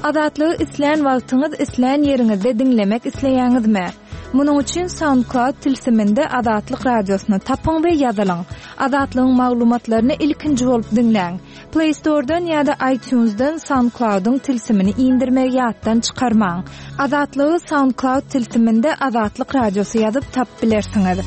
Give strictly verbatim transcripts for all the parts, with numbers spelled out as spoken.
Azatlygy isleýän wagtyňyz isleýän ýeriňizde dinlemek isleýäňizmi? Munuň üçin SoundCloud tilsiminde Azatlyk radiosyny tapyň we ýazylyň. Azatlygyň maglumatlaryny ilkinji bolup dinleň. Play Store'dan ýa-da iTunes'dan SoundCloud'un tilsimini indirmek ýatdan çykarmaň. Azatlygy SoundCloud tilsiminde Azatlyk radiosy ýazyp tap bilersiňiz.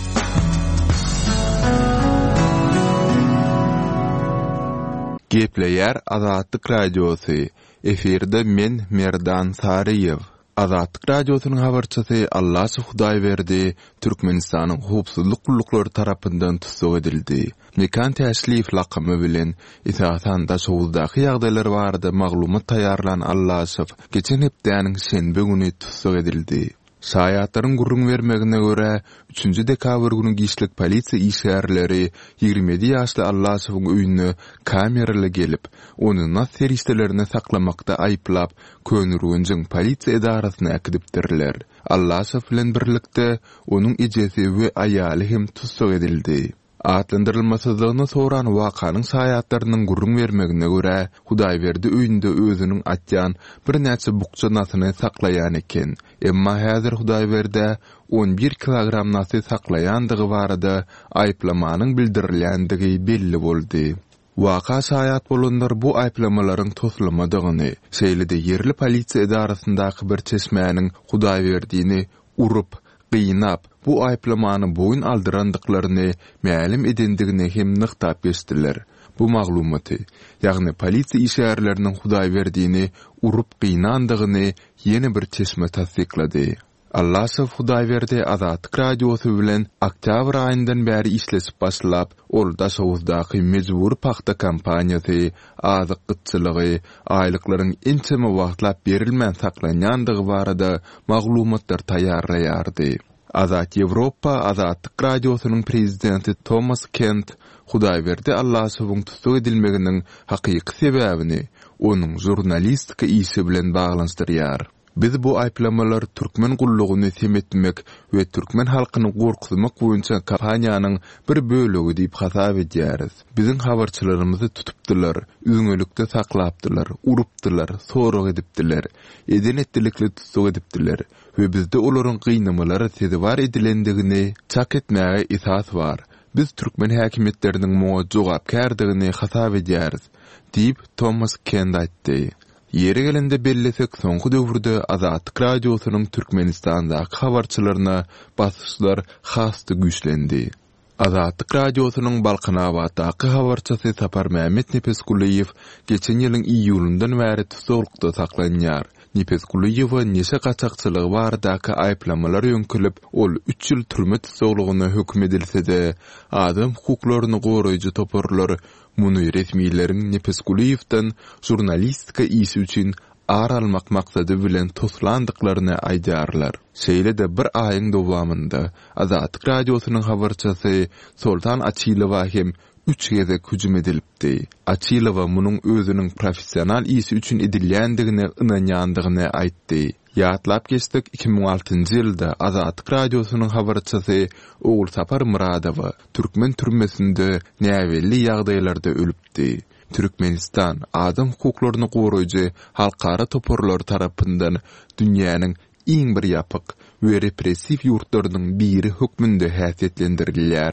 Gepleýär Azatlyk radiosy. Eferde men Merdan Sariyev. Azatlyk radiosynyň habarçysy Allah Hudaýberdi Türkmenistanyň howpsuzlyk gullukları tarapyndan tutsak edildi. Mekan täşrif laqamy bilen esasan da şowuzdaky ýagdaýlar barada maglumat taýarlan Allah geçen hepdäniň şenbe güni tutsak edildi. Şaýatlaryň gurrun bermegine görä üçünji dekabr günü giýişlik polisiýa işgärleri ýigirme yedi ýaşly Allahyň öýüne kamerala gelip, onu nasser işlerini saklamakda aýplap, Könürgünjiň polisiýa edarasyna äkidipdirler. Allahy bilen birlikde onuň ejesi we aýaly hem tutsak edildi. Atlandyrylmasyzlygyny soran wakanyň şaýatlarynyň gurrun bermegine görä, Hudaýberdi öýünde özüniň atýan bir näçe bukça nasyny saklaýan eken. Emma häzir Hudaýberde on bir kilogram nasy saklaýandygy barada aýplamanyň bildirilýändigi belli boldy. Waka şaýat bolanlar bu aýplamalaryň toslamadygyny, şeýlede yerli polisiýa edarasyndaky bir çeşmäniň Hudaýberdini urup, gynap, bu aýplamany boyun aldyrandyklaryny ma'lum edendigini hem nyqtap geçdiler. Bu maglumaty, ýagny polisiýa işgärleriniň Hudaýberdini urup gynandygyny ýene bir çeşme tasdiklady. Allahy Hudaýberdi Azatlyk radiosy bilen oktyabr aýyndan bäri işlesip başlap, ol da şowuzdaky mejbur paxta kampaniýasy, azyk gıtçylygy, aýlyklaryň ençeme wagtlap berilmän saklanýandygy barada maglumatlar taýýarlaýardy. Azat Ýewropa Azatlyk radiosynyň prezidenti Thomas Kent Hudaýberdi Allahyň tutsak edilmeginiň hakyky sebäbini onuň jurnalistika işi bilen baglanşdyrýar. Biz bu aýplamalar türkmen gullugyny semetmek we türkmen halkyny gorkutmak boýunça kampaniýanyň bir bölegi diýip hasap edýäris. Biziň habarçylarymyzy tutupdylar, üňelikde saklapdylar, urupdylar, sorag edipdiler, eden etdilikli tutsak edipdiler we bizde olaryň gynamalara sezibar edilendigini çak etmäge esas bar. Biz türkmen häkimetleriniň moňa jogapkärdigini hasap edýäris, diýip Thomas Kent aýtdy. Yeri gelende bellesek soňky döwürde Azatlyk radiosynyň Türkmenistandaky habarçylaryna basyşlar hasty güýçlendi. Azatlyk radiosynyň Balqanabatdaky habarçysy Sapar Mehmet Nepeskuliýew geçen ýylyň iýulundan bäri tutulykda saklanýar. Nepeskuliýew neşe gaçakçylygy bardaky aýplamalar ýönkülip, ol üç ýyl türme tutulugyna hökm edilse-de, adam hukuklaryny goraýjy toporlar muny resmiýetlerin Nepeskuliýewden jurnalistika işi üçin ar almak maksady bilen toslandyklaryny aýdarlar. Şeýle-de bir aýyň dowamynda Azatlyk radiosynyň habarçysy Sultan Açylowa hem üç geze hüjüm edilipdi. Açylowa munyň özüniň professional işi üçin edilýändigine ynanýandygyny aýtdy. Ýatlap geçdik iki bin on altyncy ýylda Azatlyk radiosynyň habarçysy Oğul Sapar Muradowa Türkmen türmesinde näwelli ýagdaýlarda ölüpdi. Türkmenistan adam hukuklaryny goraýjy halkara toporlar tarapyndan dünýäniň iň bir ýapyk we repressiw ýurtlarynyň biri hökmünde häsiýetlendirilýär.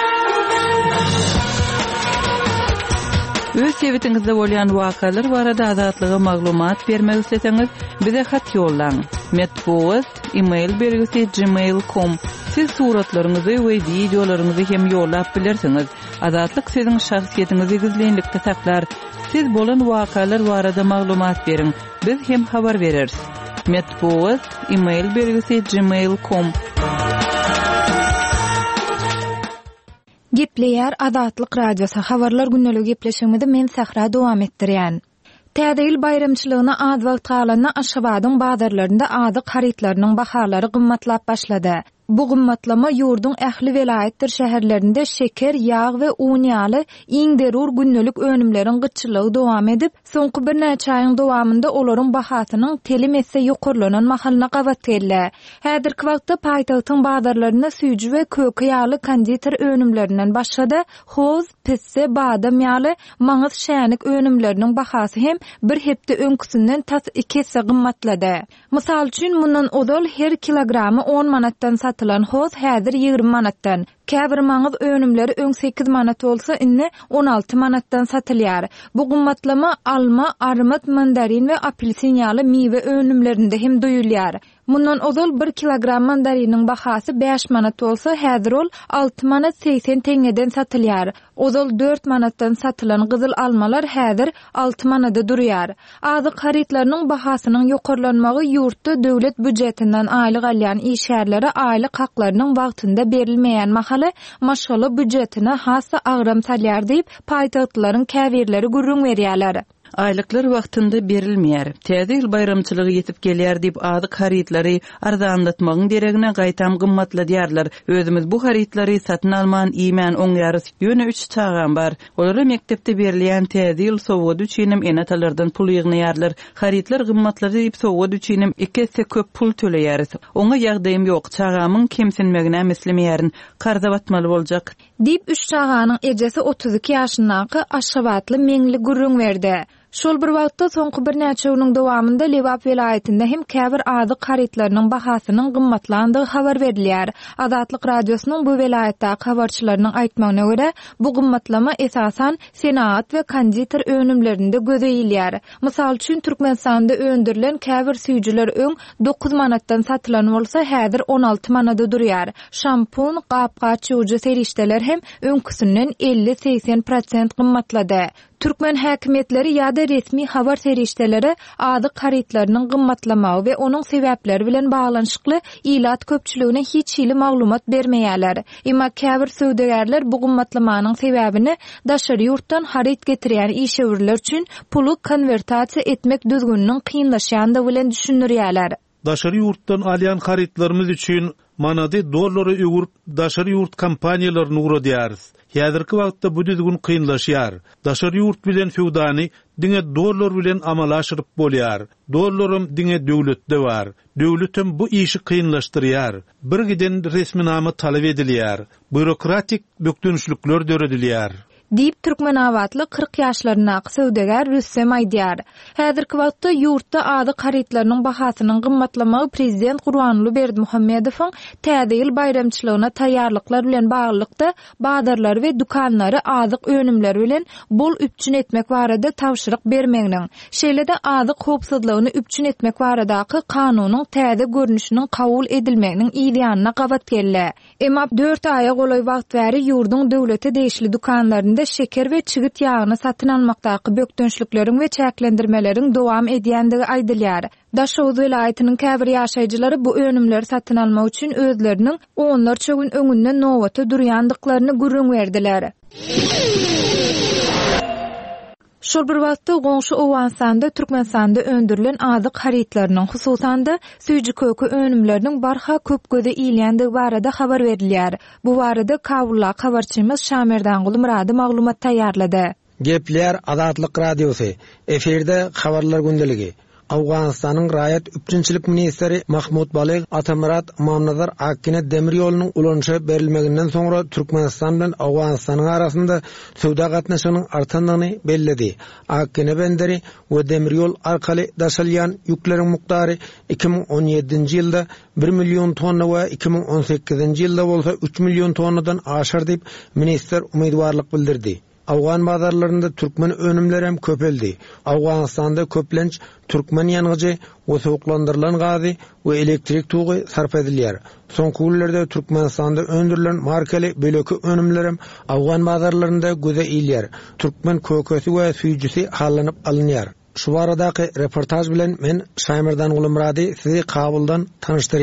Öz sebetiňizde bolýan wakalar barada azatlyga maglumat bermek isleseňiz, bize hat ýollaň. Metbuat e-mail bergisi gmail dot com. Siz suratlaryňyzy we videolaryňyzy hem ýollap bilersiňiz. Azatlyk siziň şahsiýetiňizi gizlenlikde saklar. Siz bolan wakalar barada maglumat beriň. Biz hem habar bereriz. Metbuat e-mail bergisi gmail dot com. Gepleýär Azatlyk radiosy habarlar günnelik gepleşigimizde men Sahra dowam etdirýän. Täze ýyl bayramçylygyna az wagt galanna Aşgabatyň bazarlarynda azyk haritlarynyň bahalary gymmatlap başlady. Bu gymmatlama ýurdun ähli welaýetdir şäherlerinde şeker, ýağ we un ýaly iň derur günnelik önümleriň gyçylygy dowam edip, soňky bir näçe aýyň dowamında olaryň bahasynyň telim etse ýokurlanan mahalyna gabat geldi. Häzirki wagtda paýtagtyň bazarlaryna süýji we köke ýaly konditer önümlerinden başga hoz, pisse, badam ýaly maňyz şänik önümleriniň bahasy hem bir hepde öňküsinden tas iki hisse gymmatlady. Mysal üçin mundan odal her kilogramy on manatdan satylan hoz häzir ýigirmi manatdan. Käbir maňyz önümleri öň sekiz manat bolsa, inne on alty manatdan satylýar. Bu gymmatlama alma, armut, mandarin we apelsin ýaly miwe önümlerinde hem duýulýar. Mundan ozal bir kilogram mandarinin bahasy beş manat bolsa, häzir ol alty manat seksen teňeden satylýar. Ozal dört manatdan satylan gyzyl almalar häzir alty manada durýar. Azyk haritlarynyň bahasynyň ýokurlanmagy ýurtda döwlet büdjetinden aýlyk alýan işgärlere aýlyk haklarynyň wagtynda berilmeýän mahaly maşgala büdjetine hassa agram salýar diýip paýtagtlaryň käbirleri gurrun berýärler. Aýlyklar wagtynda berilmeýär. Täze ýyl bayramçylygy ýetip gelýär diýip azyk haritlary arzanlatmagyň deregine gaýtam gymmatladýarlar. Özümiz bu haritlary satyn alman iýmän oňýary ýöne üç çağan bar. Olara mekdepde berilýän täze ýyl sowga üçinem enatalardan pul ýygnaýarlar. Haritlar gymmatlady diýip sowga üçinem iki hisse köp pul töleýäris. Oňa ýagdaýym ýok, çağamyň kemsinmegine meslemeýärin, karza batmaly boljak. Diýip üç çağanyň ejesi otuz iki ýaşyndaky Aşgabatly meňli gurrun berdi. Şol bir wagtda soňky bir näçe ýylyň dowamında Lewap welaýetinde hem käbir azyk haritlarynyň bahasynyň gymmatlandygy habar berilýär. Azatlyk radiosynyň bu welaýetdäki habarçylarynyň aýtmagyna görä, bu gymmatlama esasan senat we konditer önümlerinde gözeýilýär. Mysal üçin Türkmenistanda öndürilen käbir süýjiler öň dokuz manatdan satylan bolsa, häzir on alty manada durýar. Şampun, gapgaç ýuwjy serişdeler hem öňküsinden elli seksen prosent gymmatlady. Türkmen häkimetleri ýa-da resmi habar serişdeleri azyk haritlarynyň gymmatlamagy we onuň sebäpleri bilen baglanyşykly ilat köpçüligine hiç ýyly maglumat bermeýärler. Emma käbir söwdegärler bu gymmatlamanyň sebäbini daşary ýurtdan harit getirýän işewirler üçin pulu konvertasiýa etmek düzgünniň kynlaşýandy bilen düşünýärler. Daşary ýurtdan alýan haritlarymyz üçin manady dollary öwürp daşary ýurt kompaniýalaryny uradýarys. Häzirki wagtda bu düzgün kynlaşýar. Daşary ýurt bilen feudany diňe dollar bilen amalaşyryp bolýar. Dollarym diňe döwletde bar. Döwletim bu işi kynlaşdyrýar. Bir giden resminama talap edilýär. Bürokratik bökdünçlükler döredilýär. Diýip Türkmen awatly kırk ýaşlarynaky söwdegar Rüssem aýdýar. Häzirki wagtda ýurtda azyk haritlarynyň bahasynyň gymmatlamagy prezident Gurbanuly Berdimuhammedowyň täze ýyl bayramçylygyna taýýarlyklar bilen baglykda bazarlar we dukanlary azyk önümleri bilen bol üpçün etmek barada tawşyryk bermeginiň, şeýle-de azyk howpsuzlygyny üpçün etmek baradaky kanunyň täze görnüşiniň kabul edilmeginiň ideýanyna gabat geldi. Emma dört aýa golay wagt bäri ýurdun döwlete değişli dukanlarynda şeker we çygyt ýagyny satyn almakdaky bökdünçlikleriň we çäklendirmeleriň dowam edýändigi aýdylýar. Daşoz welaýatynyň käbir ýaşaýjylary bu önümleri satyn almak üçin özleriniň onlarça gün öňünde nowata durýandyklaryny gurrun berdiler. Şol bir wagtda goňşy Owganistanda Türkmenistanda öndürilen azyk haritlarynyň hususanda süýji kökü önümleriniň barha köp göze iýilýändigi barada habar berilýär. Bu barada Kabulla habarçymyz Şamerdan Guly Murady maglumat taýýarlady. Gepler Azatlyk radiosy. Eferde habarlar gündeligi. Awganistanyň raýat üçinçilik ministri Mahmud Balig Atamurat Mamnazar Akkine demir ýolunyň ulanşa berilmeginden soňra Türkmenistan bilen Awganistanyň arasynda söwda gatnaşygynyň artandygyny belledi. Akkine benderi we demir ýol arkaly daşalýan ýükleriň mukdary iki ming on ýedinji ýylda bir million tonna we iki ming on sekizinji ýylda bolsa üç million tonnadan aşar diýip minister umydwarlyk bildirdi. Awgan bazarlarynda türkmen önümleri hem köpeldi. Awganistanda köplenç türkmen ýanygy we sowuklandyrylan gazy we elektrik tuğy sarf edilýär. Soňky ýyllerde Türkmenistanda öndürilen markaly böleki önümler hem Awgan bazarlarynda göze iýilýär. Türkmen kökesi we süýjisi hallanyp alynýar. Şu baradaky reportaj bilen men Şaýmyrdan Guly Murady sizi Kabuldan tanıştyrýaryn.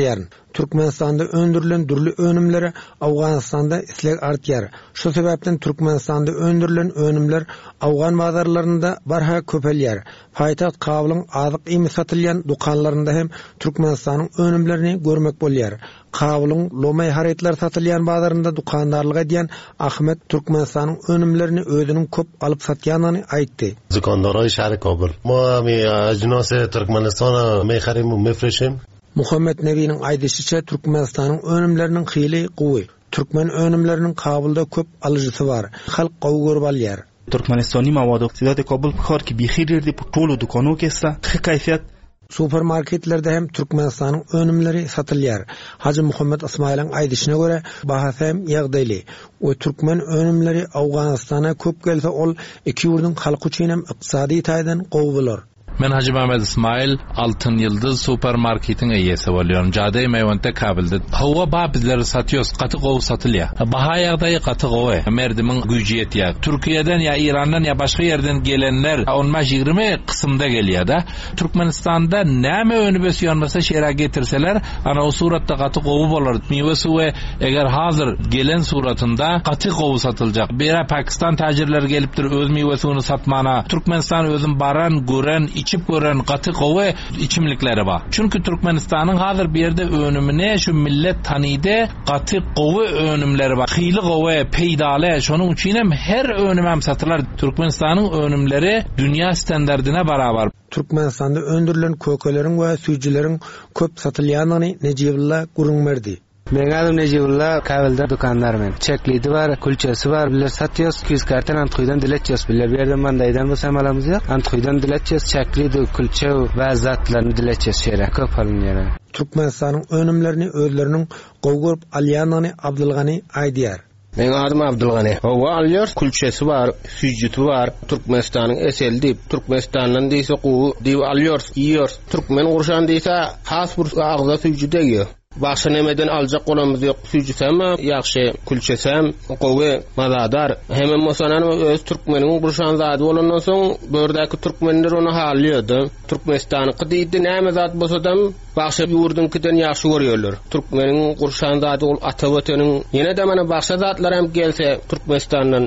Türkmenistanda öndürülen dürlü önümleri Awganistanda islek artýar. Şu sebäpden Türkmenistanda öndürülen önümler Awgan bazarlarynda barha köpelýär. Paýtaxt Kabylyň azyk ými satylýan dukanlarynda hem Türkmenistanyň önümlerini görmek bolýar. Kabylyň Lomay haritler satylýan bazarynda dukandarlyk edýän Ahmet Türkmenistanyň önümlerini özüniň köp alyp satýanyny aýtdy. Dukandaray şähri Kabyl. Ma mi ajnasy Türkmenistana meýharim mefreşim. Muhammed Nebi'nin aýdysýaça Türkmenistanyň önümleriniň hyly guwy. Türkmen önümleriniň Kabylda köp alyjysy bar. Halk gowy görüp alýar. Türkmenistani mawad iqtisadi Kabul bixar ki bixirdi bu tolu dukano kessa kayfiyat supermarketlerde hem Türkmenistanyň önümleri satylýar. Hacı Muhammed Ismail'in aýdyşyna göre bahasy hem ýagdaýly. O Türkmen önümleri Awganistana köp gelse ol iki ýurdun halky üçin hem ykdysady taýdan gowy bolar. Men Hacı Mehmet İsmail Altın Yıldız supermarketin eýesi bolýarym. Jady meýwende Kabylda. Hawa ba bizleri satýos, gaty gowy satylýar. Baha ýagdaýy gaty gowy. Merdimiň güýji ýetýär. Türkiýeden ýa Irandan ýa başga ýerden gelenler on beş ýygrimi kysymda gelýär da. Türkmenistanda näme önübes ýanmasa şera getirseler, ana o suratda gaty gowy bolar. Meýwe suwy eger hazır gelen suratynda gaty gowy satyljak. Bera Pakistan tajirleri gelipdir öz meýwe suwyny satmana. Türkmenistan özüm baran, gören, içip gören gaty gowy içimlikleri bar. Çünkü Türkmenistanyň hazır bir ýerde önümine şu millet tanydy, gaty gowy önümleri bar. Hyly gowy peýdale, şonuň üçin hem her önüm hem satylar. Türkmenistanyň önümleri dünýä standardyna barabar. Türkmenistanda öndürülen kökeleriň we süýjileriň köp satylýanyny Nejibulla gurunmerdi. Men adım Nejibulla, Kabylda dukanlarman. Çeklidi var, kulçesi var, biler satýos, yüz kartan Antuydan diletýos. Biler bir ýerden mandaýdan bolsa malamyz ýok. Antuydan diletýos, çeklidi, kulçe we zatlaryny diletýos şeýle köp alınýar. Türkmenistanyň önümlerini özleriniň gowy görüp alýanyny Abdulgany aýdýar. Men adım Abdulgany. Hawa alýar, kulçesi var, süýjüti var. Türkmenistanyň esel diýip, Türkmenistanyň diýse gowy diýip alýar, ýýär. Türkmen gurşan diýse has bir agza süýjü diýýär. Başga nemeden aljak bolamyz ýok. Süýjüsem ýaxşy, kulçesem gowy, mazadar. Hemem mosanan öz türkmeniň gurşan zady bolandan soň bördäki türkmenler onu halýardy. Türkmenistanyň gydydy näme zat bolsadam başga ýurdunkydan ýaxşy görýärler. Türkmeniň gurşan zady ol ata-weteniň ýene de mana başga zatlar hem gelse Türkmenistandan.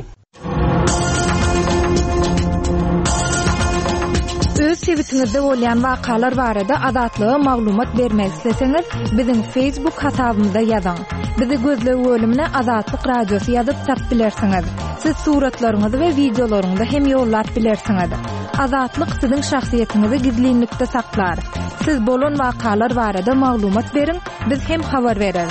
Öz sewitingizde bolýan wakalar barada adatlyga maglumat bermek isleseňiz, biziň Facebook hasabymyza ýazyň. Bizi gözlegi bölümine Azatlyk Radiosu ýazyp tap bilersiňiz. Siz suratlaryňyzy we videolaryňyzy hem ýollap bilersiňiz. Azatlyk siziň şahsiýetiniňizi gizlinlikde saklar. Siz bolan wakalar barada maglumat beriň, biz hem habar bereriz.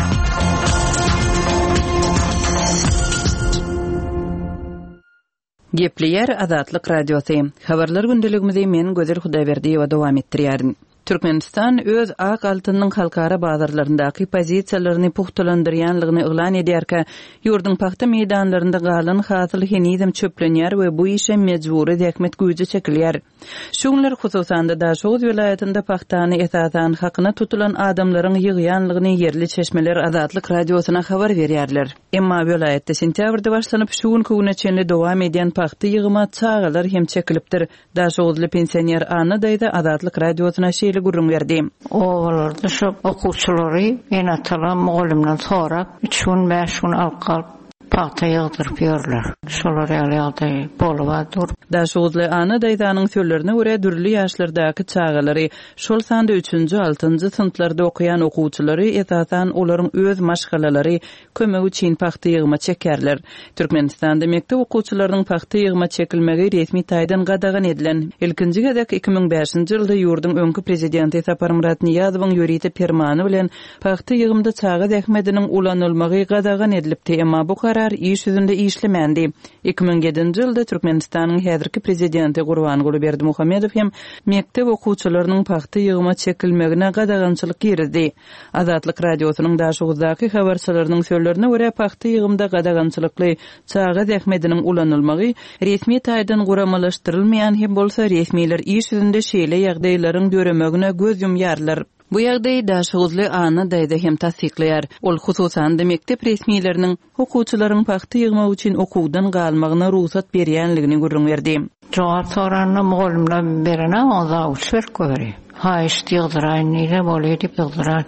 Gepleyer Azatlyk Radiosu. Habarlar gündeligimizi men Gözel Hudaýberdiýewa dowam etdirýärin. Türkmenistan öz ak altynyň halkara bazarlaryndaky pozisiýalaryny puhtalandyrýanlygyny ýylan edýärkä, ýurdun paxta meýdanlarynda galan hasyl henizem çöplenýär we bu işe mejburi häkmet güýji çekilýär. Şuňlar hususanda da şol vilayatynda paxtany esasan hakyna tutulan adamlaryň ýygýanlygyny yerli çeşmeler Azatlyk Radiosyna habar berýärler. Emma vilayatda sentýabrda başlanyp şu gün köwüne çenli dowam edýän paxta ýygyma çağalar hem çekilipdir. Da şolly pensioner Anna daýda Azatlyk Radiosyna gurrun verdi. Oğullarda şu okuwçylary enatalar mugallimden sorap üç gün beş gün alqalyp paxta ýygdyryp ýörler. Şolar ýaly boluwadyr. Da şolly Anna daýdanyň sözlerine görä dürli ýaşlardaky çağalary şol sanda üçünji altynjy sınıflarda okuyan okuwçylary esasan olaryň öz maşgalalary kömegi üçin paxta ýygyma çekerler. Türkmenistanda mekdep okuwçylarynyň paxta ýygyma çekilmegi resmi taýdan gadagan edilen. Ilkinji gedek iki ming beşinji ýylda ýurdun öňkü prezidenti Sapar Murat Niýazowyň ýöriti permany bilen paxta ýygymda çağa däkmediniň ulanylmagy gadagan edilipdi, emma bu karar iş yüzünde işlemendi. iki ming ýedinji ýylda Türkmenistanyň häzirki prezidenti Gurbanguly Berdimuhammedow hem mektep okuwçylarynyň paxta ýygyma çekilmegine gadagançylyk girdi. Azatlyk Radiosynyň daşuguzdaky habarçylarynyň sözlerine görä paxta ýygymda gadagançylykly çağa däkmediniň ulanylmagy resmi taýdan guramalaşdyrylmaýan hem bolsa resmiler iş yüzünde şeýle ýagdaýlaryň göremegine göz yumýarlar. Bu ýagdaý daşuguzly Anna daýda hem tasdikleýär. Ol hususan da mektep resmiýetleriniň okuwçylaryň paxta ýygmak üçin okuwdan galmagyna ruhsat berýänligini gurrun berdi. Jogap soranyna mugallimler berene oza uçver köri. Ha iş ýygdyraýyn ýere bolýar diýip ýygdyrardy.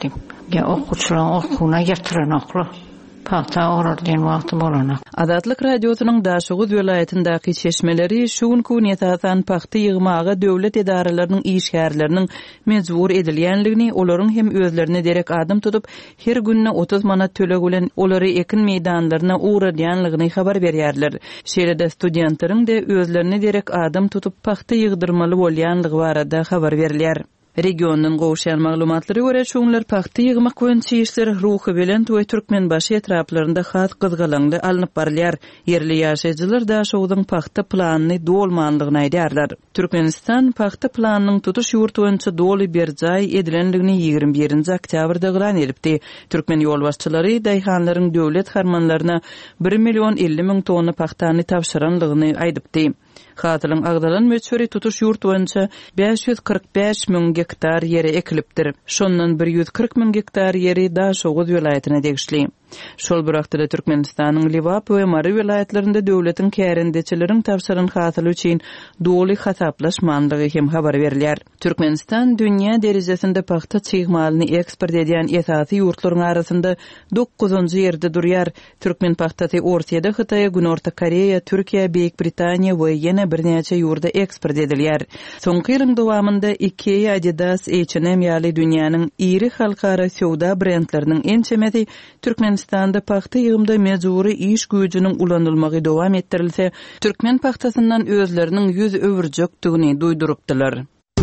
Ya okuçulan okuna yatıranaklı. Pata orar diyen wagty bolanak. Azatlyk radiosynyň Daşoğuz welaýatyndaky çeşmeleri şu gün kuniyetatan paxty ýygmaga döwlet edaralarynyň işgärleriniň mejbur edilýänligini, olaryň hem özlerine derek adam tutup her günne otuz manat töleg bilen olary ekin meýdanlaryna uğradýanlygyny habar berýärler. Şeýle-de studentlaryň da özlerine derek adam tutup paxty ýygdyrmaly bolýanlygy barada habar berilýär. Regionyň gowşan maglumatlary görä şoňlar paxty ýygmak boýunça işler ruhy bilen we Türkmenbaşy etraplarynda hat gyzgalanly alınıp barylýar. Yerli ýaşaýjylar da şoňdyň paxty planyny dolmandygyny aýdýarlar. Türkmenistan paxty planynyň tutuş ýurt boýunça doly berjay edilenligini ýygrimi birinji oktýabrda glan edipdi. Türkmen ýolbaşçylary daýhanlaryň döwlet harmanlaryna bir million elli ming tonna paxtany tapşyranlygyny aýdypdy. Hatylyň agdalan möçberi tutuş ýurt boýunça beş ýüz kırk beş ming hektar ýere ekilipdir. Şondan bir ýüz kırk ming hektar ýeri Daşoğuz welaýatyna degişli. Şol birakda Türkmenistanyň Liwap we Mary welaýatlarynda döwletiň kärendeçileriň tapşyran hatyly üçin doly hataplaşmandygy hem habar berilýär. Türkmenistan dünýä derejesinde paxta çyýgmalyny eksport edýän esasy ýurtlaryň arasynda dokuzunjy ýerde durýar. Türkmen paxtasy Ortaýa, Hytaýa, Günorta Koreýa, Türkiýe, Beýik Britaniýa we ýene birnäçe ýurda eksport edilýär. Soňky ýylyň dowamında IKEA, Adidas, H and M ýaly dünýäniň iri halkara sowda brendleriniň ençemesi Türkmenistanda paxta ýygymda mejburi iş güýjüniň ulanylmagy dowam etdirilse, Türkmen paxtasyndan özleriniň ýüz öwürjekdigini duýdurupdylar.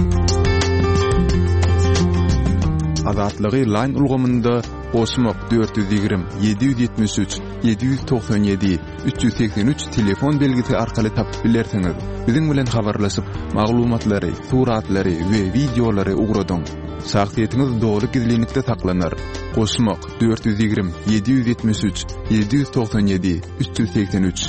Azatlygy line ulgamynda Osmok dört yüz ýigrim yedi yüz ýetmiş üç yedi yüz toksan ýedi üç yüz seksen üç telefon belgisi arkaly tapyp bilersiňiz. Biziň bilen habarlaşyp maglumatlary, suratlary we videolary ugradyň. Şahsiýetiniz doly gizlilikde saklanır. Osmok dört yüz ýigrim yedi yüz ýetmiş üç yedi yüz toksan ýedi üç yüz seksen üç.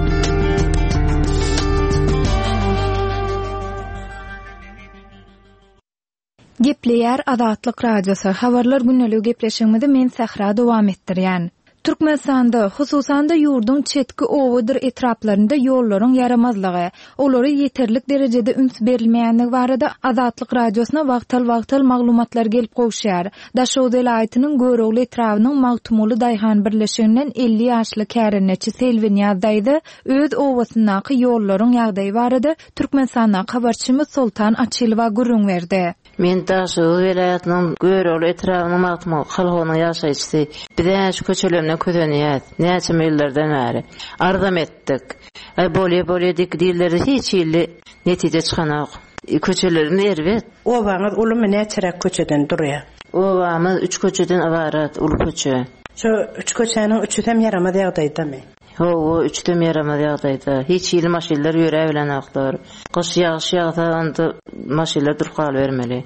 Gepleýär Azatlyk radiosu. Habarlar günnälik gepleşigimizde men Sahra dowam etdirýän. Türkmenistanda, hususan da ýurdun çetki owadyr etraplarynda ýollaryň yaramazlygy, olary ýeterlik derejede üns berilmeýänligi barada Azatlyk radiosyna wagtal-wagtal maglumatlar gelip gowşýar. Daşoğuz welaýatynyň Görögli etrabynyň Magtumly daýhan birleşiginden elli ýaşly kärendeçi Selwin ýazdaýdy öz owasyndaky ýollaryň ýagdaýy barada Türkmenistana habarçymyz Sultan Açylova gurrun berdi. Men Daşoğuz welaýatynyň Görögli etrabynyň Magtumly halkynyň ýaşaýjysy. Bize şu köçelerine közeniyet, näçe millerden bäri ardam etdik. Ay bolýa bolýa dik dilleri hiç ýyly netije çykanak. Köçelerini erbet. Owaňyz ulymy näçerek köçeden durýar? Owamyz üç köçeden ibaret, uly köçe. Şu üç köçäniň üçü hem yaramaz ýagdaýdamy? Ho, üçü hem yaramaz ýagdaýda. Hiç ýyly maşinler ýöre bilenaklar. Gyş ýağış ýagsa onda maşinler durup galybermeli.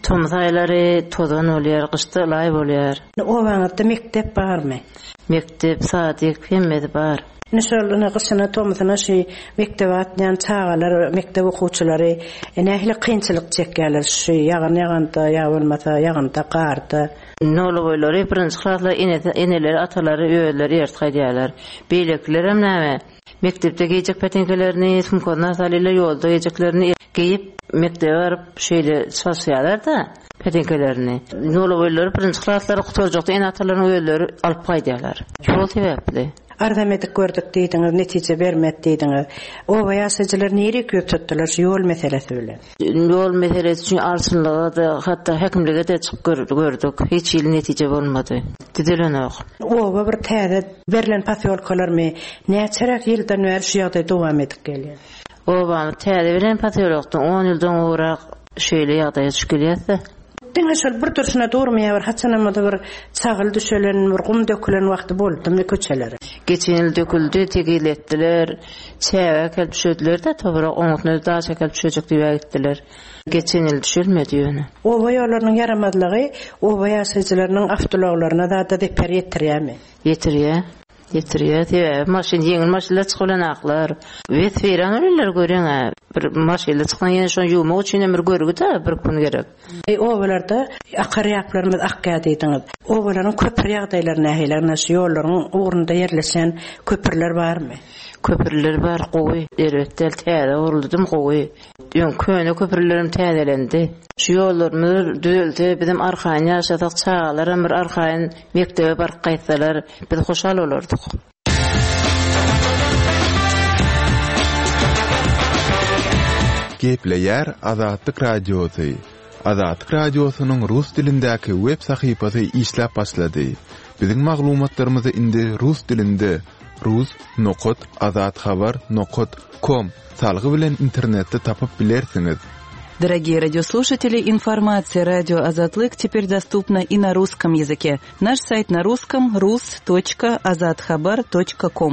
Tomsaýlary tozan bolýar, gyşda lay bolýar. Owaňyzda mektep barmy? Mektep, sadyk, hemmeti bar. Näşe gyşyna tomsyna şu mektep atýan çagalar, mektep okuwçylary nähili kynçylyk çekýärler şu ýagan ýaganda, ýa bolmasa ýaganda garda. Nolu boýlary birinji klasla eneleri, atalary, öýleri ýertgaýdýarlar. Beýlekler hem näme? Mektepde giyecek petenkelerini, sumkona salıyla yolda giyeceklerini giyip mektebe varıp şöyle çalışıyorlar da petenkelerini. Nolu boyları birinci klasları kuturcukta en ataların öğeleri alıp kaydiyorlar. Yol sebepli. Ardamedik gördük deydiniz, netice vermedi deydiniz. O ýaşaýjylar nere köp tuttular şu yol meselesi bilen? Yol meselesi için arsınlığa da hatta hekimlige de çıkıp gördük. Hiç ýyl netice bolmady. Didilenek. O bir täze berilen pasyolkalarmy näçerek ýyldan bäri şu ýagdaý dowam edip gelýär? O bana täze berilen pasyolokdan on ýyldan uğrak şöyle ýagdaýa düşkelýärse. Diňe şol bir durşuna durmaýar, haçanamada bir çagyl düşelen, bir gum dökülen wagty boldy mı köçelere. Geçen ýyl döküldi, tegiletdiler, çäwe kelip düşediler de toprak oňutny daha çekip düşejek diýip gitdiler. Geçen ýyl düşelmedi ýöne. O ýollaryň yaramazlygy, o ýaşaýjylaryň awtologlaryna da da deper ýetirýärmi? Ýetirýär. Ýetirýär. Maşyn ýeňil maşynlar çykylanaklar. Wet feran öleler görýän. bir maşyla çykan ýene şo ýuwmak üçin bir görügi de bir gün gerek. E owalarda akar ýaplarymyz akka diýdiňiz. Owalaryň köpür ýagdaýlaryna heýlerine şu ýollaryň ugrunda ýerleşen köpürler barmy? Köpürler bar, gowy, eretdel täze uruldym gowy. Ýön köne köpürlerim täzelendi. Şu ýollarymyz düzeldi, bizim arkaýyn ýaşadak çağalaram bir arkaýyn mektebe bar gaýtsalar, biz hoşal bolardyk. Gepleýär Azatlyk Radiosy. Azatlyk Radiosynyň rus dilindäki web sahypasy işläp başlady. Biziň maglumatlarymyzy indi rus dilinde rus nokot azatxabar nokot com salgy bilen internetde tapyp bilersiňiz. Дорогие радиослушатели, информация «Радио Азатлык» теперь доступна и на русском языке. Наш сайт на русском — рус точка азатхабар точка ком.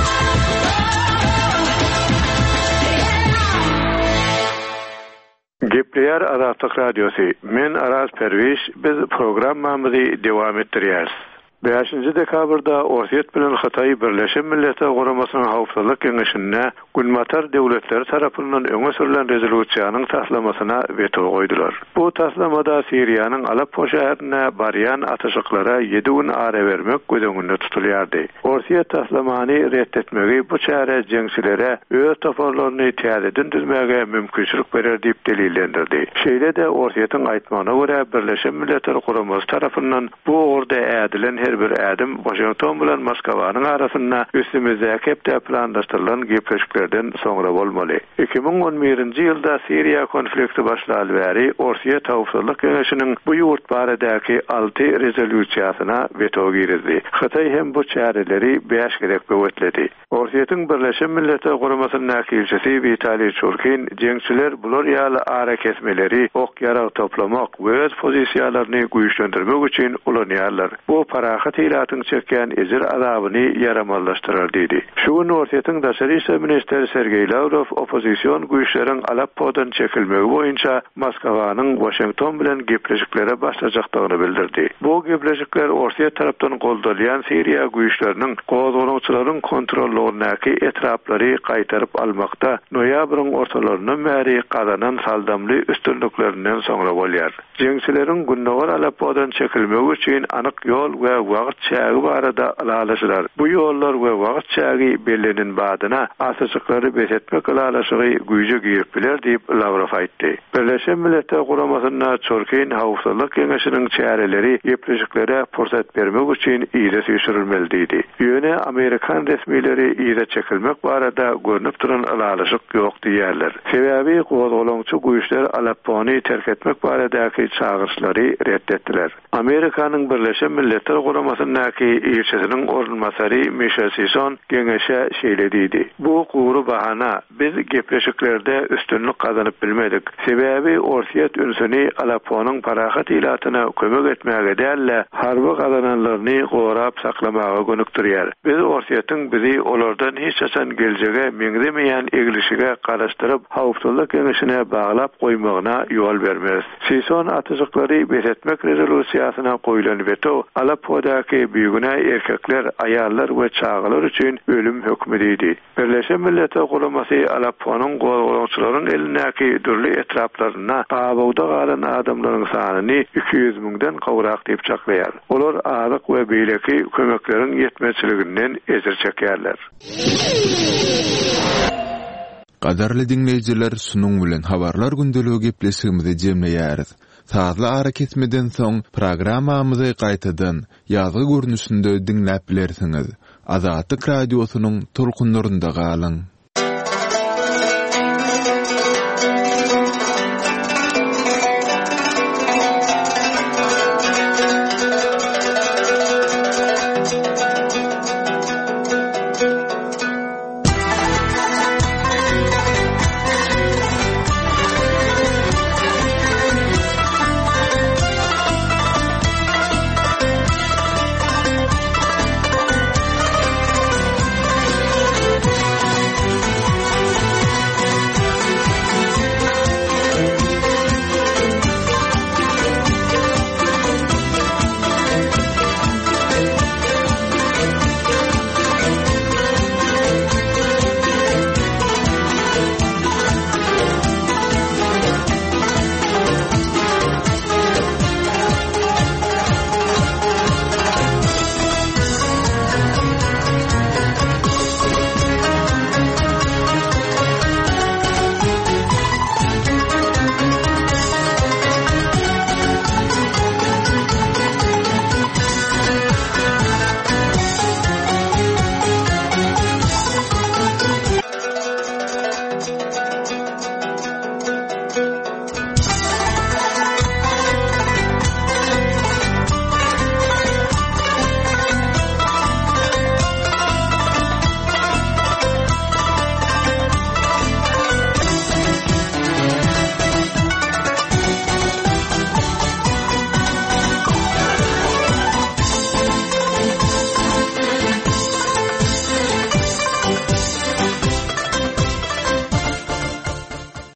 Gepleýär Azatlyk Radiosu. Men Aras Perwiş, biz programmamyzy dowam etdirýäris. beşinji dekabrda Orsiýet bilen Hatay Birleşen Milletler Guramasynyň Hawpsuzlyk Geňeşinde Gülmatar döwletleri tarapyndan öňe sürülen rezolýusiýanyň taslamasyna weto goýdular. Bu taslamada Siriýanyň Aleppo şäherine barýan ataşyklara ýedi gün ara bermek gözeňinde tutulýardy. Orsiýet taslamany reddetmegi bu çäre jeňçilere öz toparlaryny täzeden düzmäge mümkinçilik berer diýip delillendirdi. Şeýle de Orsiýetiň aýtmagyna görä Birleşen Milletler Guramasy tarapyndan bu orda ädilen bir ädim Washington bilen Moskwanyň arasynda üstümizde hepde planlaşdyrylan gepleşiklerden soňra bolmaly. iki bin on birinji ýylda Siriýa konflikti başlaly bäri Orsiýet Hawpsuzlyk Geňeşiniň bu ýurt baradäki alty rezolýusiýasyna weto girdi. Hatay hem bu çäreleri beş gerek bewetledi. Orsiýetiň Birleşen Milletler Guramasynyň näkilçisi Vitaliy Churkin jeňçiler bular ýaly ara kesmeleri ok ýara toplamak we öz pozisiýalaryny güýçlendirmek üçin ulanýarlar. Bu para Hataylatyň çekýän ejir azabyny ýaramallaşdyrar dedi. Şu gün Orsiýetiň daşary işler ministeri Sergey Lavrov opozisiýon güýçleriň Aleppodan çekilmegi boýunça Moskwanyň Washington bilen gepleşiklere başlajakdygyny bildirdi. Bu gepleşikler Orsiýet tarapdan goldalýan Siriýa güýçleriniň gozulawçylaryň kontrollerini etraplary gaýtaryp almakda noýabryň ortalaryndan bäri gazanan saldamly üstünliklerinden soňra bolýar. Jeňçileriň günnäwar Aleppodan çekilmegi üçin anyk ýol we wagt çägi barada alalaşylar. Bu ýollar we wagt çägi bellenin badyna asaçyklary besetmek alalaşygy güýje girip biler diýip Lavrov aýtdy. Birleşen Milletler Guramasyna Çorkin Hawpsuzlyk Geňeşiniň çäreleri gepleşiklere pursat bermek üçin ýyla süýşürilmeli diýdi. Ýöne Amerikan resmileri ýyla çekilmek barada görnüp duran alalaşyk ýok diýerler. Sebäbi gozulawçy güýçler Aleppony terk etmek baradaky çağırşlary reddetdiler. Amerikanyň Birleşen Milletler Guramasynyňky ýeşesiniň ornmasary Michel Sison geňeşe şeýle diýdi. Bu guru bahana biz gepleşiklerde üstünlük kazanyp bilmedik. Sebäbi Orsiýet ünsüni Alepponyň parahat ilatyna kömek etmäge dälle harby kazananlaryny gorap saklamaga gönükdirýär. Biz Orsiýetiň bizi olardan hiç haçan geljege meňdemeýän egilişige garaşdyryp Hawpsuzlyk Geňeşine baglap goýmagyna ýol bermez. Sison atyjyklary besetmek rezolýusiýasyna goýulan weto Aleppo'daki büyüğüne erkekler, ayarlar ve çağlar için ölüm hükmü dedi. Birleşen Milletler Guramasy Aleppo'nun gozulawçylaryň elindäki dürli etraplarına gabawda galan adamlaryň sanyny iki yüz miňden gowrak diýip çaklaýar. Olar azyk we beýleki kömekleriň ýetmezçiliginden ezir çekýärler. Gadarly dinleýijiler, sunuň bilen habarlar gündeligi gepleşigimizi jemleýäris. Sazlı ara kesmeden soň programmamyzy gaýtadan ýazgy görnüşinde dinläp bilersiňiz. Azatlyk Radiosynyň tolkunlarynda galyň.